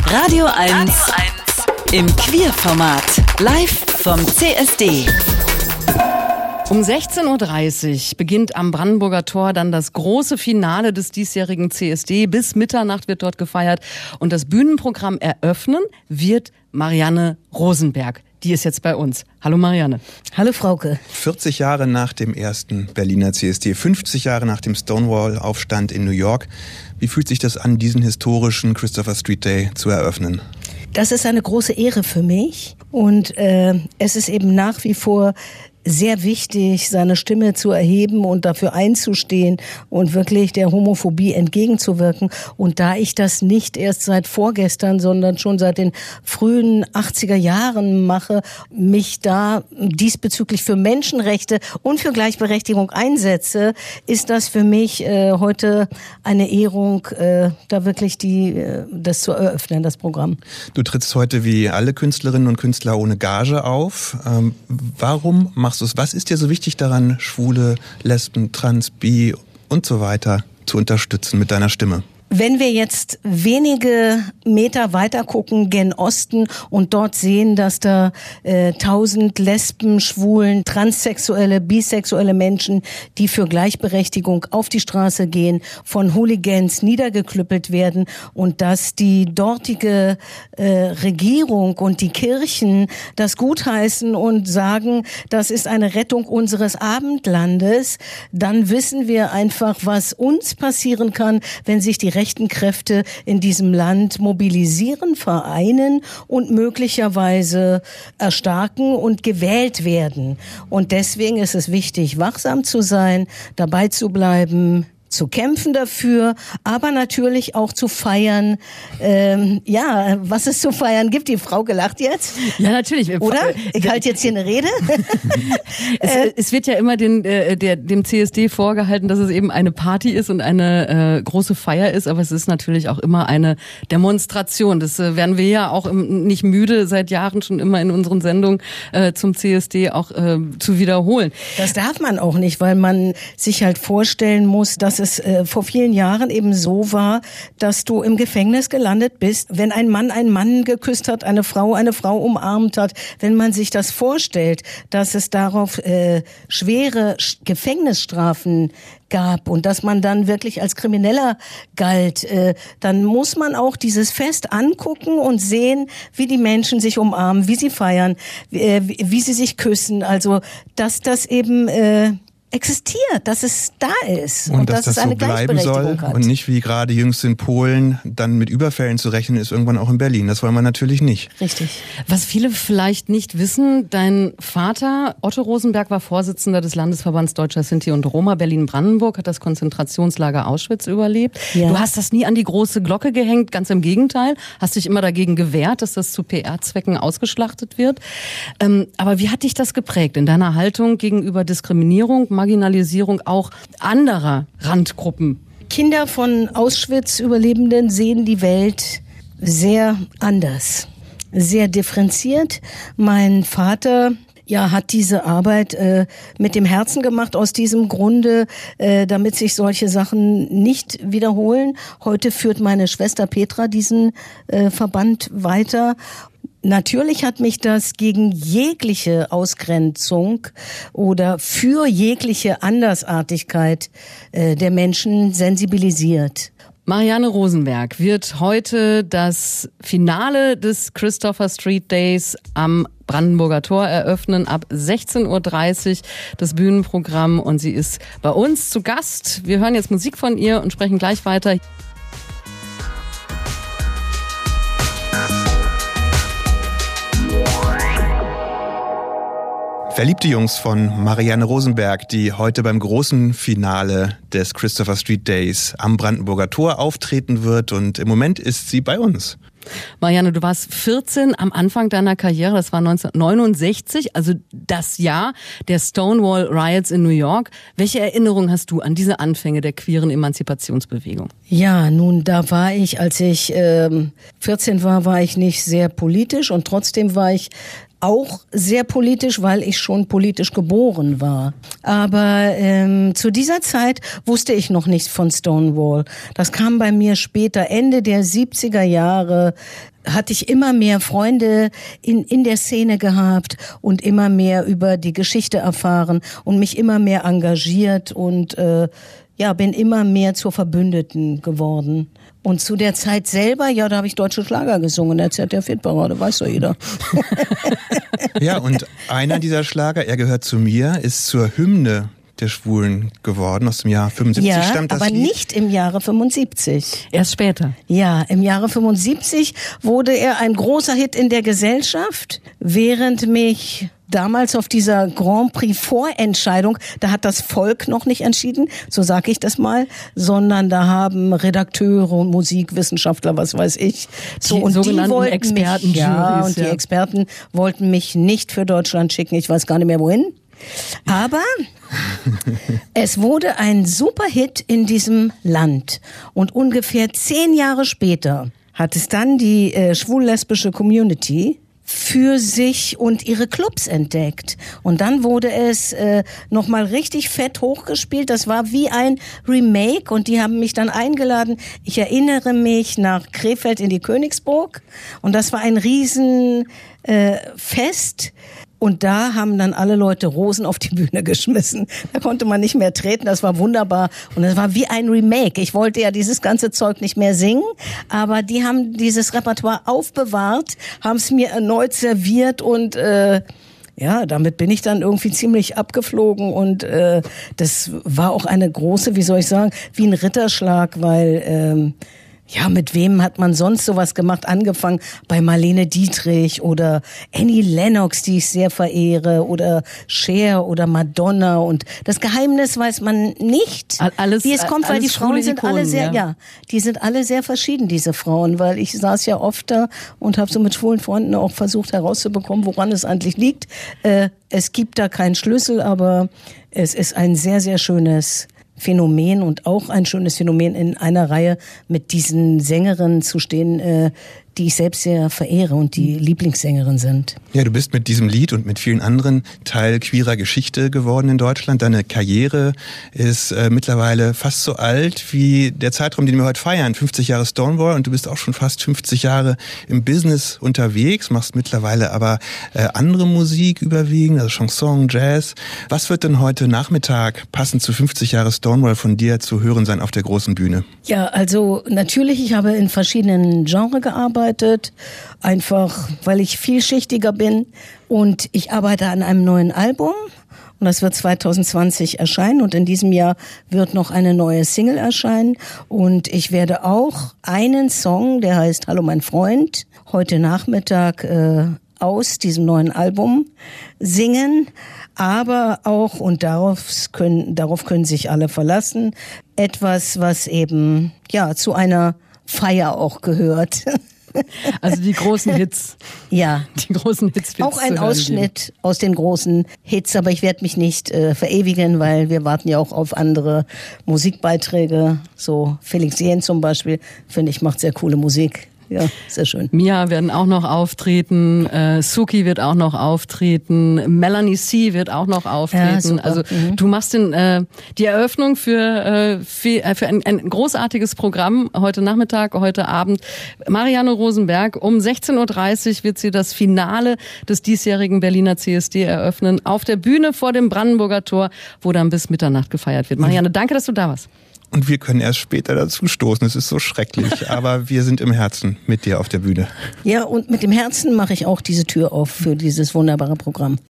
Radio 1 im Queerformat. Live vom CSD. Um 16.30 Uhr beginnt am Brandenburger Tor dann das große Finale des diesjährigen CSD. Bis Mitternacht wird dort gefeiert. Und das Bühnenprogramm eröffnen wird Marianne Rosenberg. Die ist jetzt bei uns. Hallo Marianne. Hallo Frauke. 40 Jahre nach dem ersten Berliner CSD, 50 Jahre nach dem Stonewall-Aufstand in New York. Wie fühlt sich das an, diesen historischen Christopher Street Day zu eröffnen? Das ist eine große Ehre für mich und es ist eben nach wie vor sehr wichtig, seine Stimme zu erheben und dafür einzustehen und wirklich der Homophobie entgegenzuwirken. Und da ich das nicht erst seit vorgestern, sondern schon seit den frühen 80er Jahren mache, mich da diesbezüglich für Menschenrechte und für Gleichberechtigung einsetze, ist das für mich heute eine Ehrung, da wirklich das zu eröffnen, das Programm. Du trittst heute wie alle Künstlerinnen und Künstler ohne Gage auf. Warum machst du es? Was ist dir so wichtig daran, Schwule, Lesben, Trans, Bi und so weiter zu unterstützen mit deiner Stimme? Wenn wir jetzt wenige Meter weiter gucken, gen Osten, und dort sehen, dass da 1000 Lesben, Schwulen, transsexuelle, bisexuelle Menschen, die für Gleichberechtigung auf die Straße gehen, von Hooligans niedergeklüppelt werden und dass die dortige Regierung und die Kirchen das gutheißen und sagen, das ist eine Rettung unseres Abendlandes, dann wissen wir einfach, was uns passieren kann, wenn sich die rechten Kräfte in diesem Land mobilisieren, vereinen und möglicherweise erstarken und gewählt werden. Und deswegen ist es wichtig, wachsam zu sein, dabei zu bleiben, zu kämpfen dafür, aber natürlich auch zu feiern, was es zu feiern gibt. Die Frau gelacht jetzt. Ja, natürlich. Oder? Ich halte jetzt hier eine Rede. Es wird ja immer dem CSD vorgehalten, dass es eben eine Party ist und eine große Feier ist, aber es ist natürlich auch immer eine Demonstration. Das werden wir ja auch nicht müde, seit Jahren schon immer in unseren Sendungen zum CSD auch zu wiederholen. Das darf man auch nicht, weil man sich halt vorstellen muss, dass es vor vielen Jahren eben so war, dass du im Gefängnis gelandet bist, wenn ein Mann einen Mann geküsst hat, eine Frau umarmt hat. Wenn man sich das vorstellt, dass es darauf schwere Gefängnisstrafen gab und dass man dann wirklich als Krimineller galt, dann muss man auch dieses Fest angucken und sehen, wie die Menschen sich umarmen, wie sie feiern, wie sie sich küssen. Also, dass das eben existiert, dass es da ist und dass es eine so bleiben soll hat. Und nicht wie gerade jüngst in Polen dann mit Überfällen zu rechnen ist, irgendwann auch in Berlin. Das wollen wir natürlich nicht. Richtig. Was viele vielleicht nicht wissen, dein Vater Otto Rosenberg war Vorsitzender des Landesverbands Deutscher Sinti und Roma Berlin-Brandenburg, hat das Konzentrationslager Auschwitz überlebt. Ja. Du hast das nie an die große Glocke gehängt, ganz im Gegenteil, hast dich immer dagegen gewehrt, dass das zu PR-Zwecken ausgeschlachtet wird. Aber wie hat dich das geprägt in deiner Haltung gegenüber Diskriminierung, Marginalisierung auch anderer Randgruppen? Kinder von Auschwitz-Überlebenden sehen die Welt sehr anders, sehr differenziert. Mein Vater hat diese Arbeit mit dem Herzen gemacht, aus diesem Grunde, damit sich solche Sachen nicht wiederholen. Heute führt meine Schwester Petra diesen Verband weiter. Natürlich hat mich das gegen jegliche Ausgrenzung oder für jegliche Andersartigkeit der Menschen sensibilisiert. Marianne Rosenberg wird heute das Finale des Christopher Street Days am Brandenburger Tor eröffnen, ab 16.30 Uhr das Bühnenprogramm, und sie ist bei uns zu Gast. Wir hören jetzt Musik von ihr und sprechen gleich weiter. Verliebte Jungs von Marianne Rosenberg, die heute beim großen Finale des Christopher Street Days am Brandenburger Tor auftreten wird, und im Moment ist sie bei uns. Marianne, du warst 14 am Anfang deiner Karriere, das war 1969, also das Jahr der Stonewall Riots in New York. Welche Erinnerung hast du an diese Anfänge der queeren Emanzipationsbewegung? Ja, nun, da war ich, als ich 14 war ich nicht sehr politisch, und trotzdem war ich auch sehr politisch, weil ich schon politisch geboren war. Aber zu dieser Zeit wusste ich noch nichts von Stonewall. Das kam bei mir später, Ende der 70er Jahre, hatte ich immer mehr Freunde in der Szene gehabt und immer mehr über die Geschichte erfahren und mich immer mehr engagiert und bin immer mehr zur Verbündeten geworden. Und zu der Zeit selber, da habe ich deutsche Schlager gesungen, der ZDF-Hitparade, weiß doch jeder. Ja, und einer dieser Schlager, er gehört zu mir, ist zur Hymne der Schwulen geworden, aus dem Jahr 75 stammt das aber Lied. Nicht im Jahre 75. Erst später. Ja, im Jahre 75 wurde er ein großer Hit in der Gesellschaft, während mich damals auf dieser Grand Prix Vorentscheidung, da hat das Volk noch nicht entschieden, so sage ich das mal, sondern da haben Redakteure und Musikwissenschaftler, was weiß ich, die sogenannten Expertenjurys. Und die Experten wollten mich nicht für Deutschland schicken, ich weiß gar nicht mehr wohin. Aber es wurde ein Superhit in diesem Land und ungefähr 10 Jahre später hat es dann die schwul-lesbische Community für sich und ihre Clubs entdeckt. Und dann wurde es nochmal richtig fett hochgespielt. Das war wie ein Remake und die haben mich dann eingeladen. Ich erinnere mich nach Krefeld in die Königsburg und das war ein riesen Fest. Und da haben dann alle Leute Rosen auf die Bühne geschmissen. Da konnte man nicht mehr treten, das war wunderbar. Und es war wie ein Remake. Ich wollte ja dieses ganze Zeug nicht mehr singen, aber die haben dieses Repertoire aufbewahrt, haben es mir erneut serviert und damit bin ich dann irgendwie ziemlich abgeflogen und das war auch eine große, wie soll ich sagen, wie ein Ritterschlag, weil mit wem hat man sonst sowas gemacht? Angefangen bei Marlene Dietrich oder Annie Lennox, die ich sehr verehre, oder Cher oder Madonna. Und das Geheimnis weiß man nicht, wie es kommt, weil die Frauen sind alle sehr, die sind alle sehr verschieden, diese Frauen, weil ich saß ja oft da und habe so mit schwulen Freunden auch versucht herauszubekommen, woran es eigentlich liegt. Es gibt da keinen Schlüssel, aber es ist ein sehr, sehr schönes Phänomen und auch ein schönes Phänomen, in einer Reihe mit diesen Sängerinnen zu stehen, die ich selbst sehr verehre und die Lieblingssängerin sind. Ja, du bist mit diesem Lied und mit vielen anderen Teil queerer Geschichte geworden in Deutschland. Deine Karriere ist mittlerweile fast so alt wie der Zeitraum, den wir heute feiern, 50 Jahre Stonewall, und du bist auch schon fast 50 Jahre im Business unterwegs, machst mittlerweile aber andere Musik überwiegend, also Chanson, Jazz. Was wird denn heute Nachmittag passend zu 50 Jahre Stonewall von dir zu hören sein auf der großen Bühne? Ja, also natürlich, ich habe in verschiedenen Genres gearbeitet, einfach weil ich vielschichtiger bin und ich arbeite an einem neuen Album und das wird 2020 erscheinen und in diesem Jahr wird noch eine neue Single erscheinen und ich werde auch einen Song, der heißt Hallo mein Freund, heute Nachmittag aus diesem neuen Album singen, aber auch, und darauf können sich alle verlassen, etwas, was eben zu einer Feier auch gehört. Also die großen Hits. Ja. Die großen Hits. Auch ein Ausschnitt aus den großen Hits, aber ich werde mich nicht verewigen, weil wir warten ja auch auf andere Musikbeiträge. So Felix Jähn zum Beispiel, finde ich, macht sehr coole Musik. Ja, sehr schön. Mia werden auch noch auftreten, Suki wird auch noch auftreten, Melanie C. wird auch noch auftreten. Ja, also du machst die Eröffnung für ein großartiges Programm heute Nachmittag, heute Abend. Marianne Rosenberg, um 16.30 Uhr wird sie das Finale des diesjährigen Berliner CSD eröffnen, auf der Bühne vor dem Brandenburger Tor, wo dann bis Mitternacht gefeiert wird. Marianne, danke, dass du da warst. Und wir können erst später dazu stoßen. Es ist so schrecklich, aber wir sind im Herzen mit dir auf der Bühne. Ja, und mit dem Herzen mache ich auch diese Tür auf für dieses wunderbare Programm.